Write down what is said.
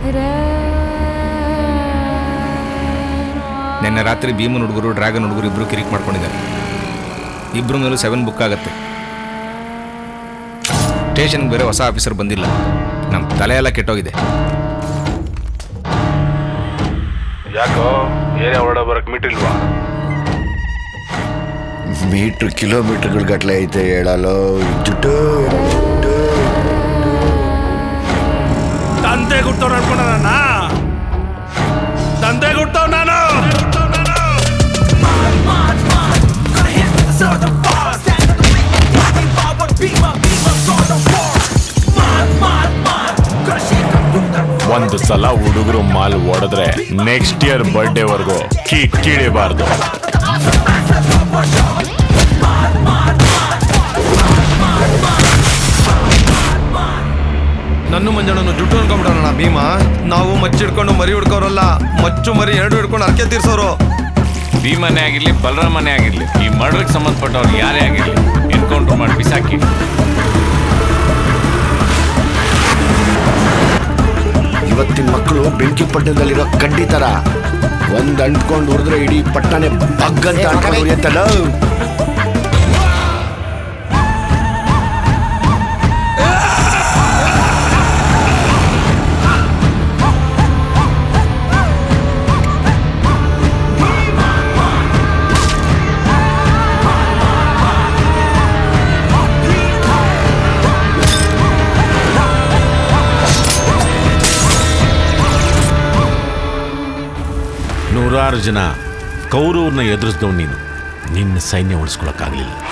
ನಿನ್ನೆ ರಾತ್ರಿ ಭೀಮನ್ ಹುಡುಗರು ಡ್ರ್ಯಾಗನ್ ಹುಡುಗರು ಇಬ್ಬರು ಕಿರಿಕ್ ಮಾಡ್ಕೊಂಡಿದ್ದಾರೆ. ಇಬ್ಬರ ಮೇಲೂ 7 ಬುಕ್ ಆಗುತ್ತೆ. ಸ್ಟೇಷನ್ಗೆ ಬೇರೆ ಹೊಸ ಆಫೀಸರ್ ಬಂದಿಲ್ಲ. ನಮ್ಮ ತಲೆ ಎಲ್ಲ ಕೆಟ್ಟೋಗಿದೆ. ಯಾಕೋ ಏರಿಯಾ ಹೊರಡ ಬರಕ್ ಮೀಟ್ರಿಲ್ವಾ? ಮೀಟ್ರ್ ಕಿಲೋಮೀಟರ್ಗಳ ಗಟ್ಟಲೆ ಐತೆ ಹೇಳಲು. ಜುಟ್ಟು ತಂದೆ ಗುಟ್ಟವ್ರು ಅನ್ಕೊಂಡ ತಂದೆ ಗುಟ್ಟವ್ ನಾನು. ಒಂದು ಸಲ ಹುಡುಗರು ಮಾಲ್ ಓಡಿದ್ರೆ ನೆಕ್ಸ್ಟ್ ಇಯರ್ ಬರ್ಡೇವರೆಗೂ ಕಿಡಿಬಾರ್ದು. ನನ್ನ ಮಂಜಣ್ಣನು ಜುಟ್ಟು ಅನ್ಕೊಂಡ್ಬಿಡೋಣ ಭೀಮಾ. ನಾವು ಮಚ್ಚಿ ಹಿಡ್ಕೊಂಡು ಮರಿ ಹಿಡ್ಕೋರಲ್ಲ, ಮಚ್ಚು ಮರಿ 2 ಹಿಡ್ಕೊಂಡು ಅರ್ಕೆ ತೀರ್ಸೋರು. ಭೀಮನೇ ಆಗಿರ್ಲಿ ಬಲರಾಮನೇ ಆಗಿರ್ಲಿ, ಈ ಮರ್ಡರ್ಗೆ ಸಂಬಂಧಪಟ್ಟವ್ರು ಯಾರೇ ಆಗಿರ್ಲಿ ಎನ್ಕೌಂಟರ್ ಮಾಡಿ ಬಿಸಾಕಿ. ಇವತ್ತಿನ ಮಕ್ಕಳು ಬೆಂಕಿ ಪಟ್ಟಣದಲ್ಲಿರೋ ಕಡ್ಡಿ ತರ ಒಂದ್ ಅಂಟ್ಕೊಂಡು ಉರಿದ್ರೆ ಇಡೀ ಪಟ್ಟಣನೇ ಬಗ್ಗಂತ ಅಂಟ್ಕೊಂಡು ಉರಿಯತ್ತಲ್ಲ. ನೂರಾರು ಜನ ಕೌರವ್ರನ್ನ ಎದುರಿಸಿದವ್ ನೀನು. ನಿನ್ನ ಸೈನ್ಯ ಉಳಿಸ್ಕೊಳಕ್ಕಾಗಲಿಲ್ಲ.